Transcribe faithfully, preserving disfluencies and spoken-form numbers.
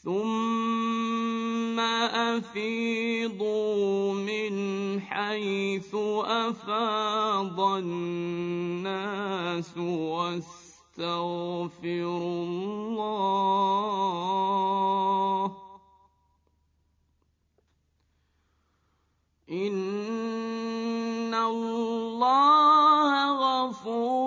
ثم أفيضوا من حيث أفاض الناس واستغفروا الله إن الله غفور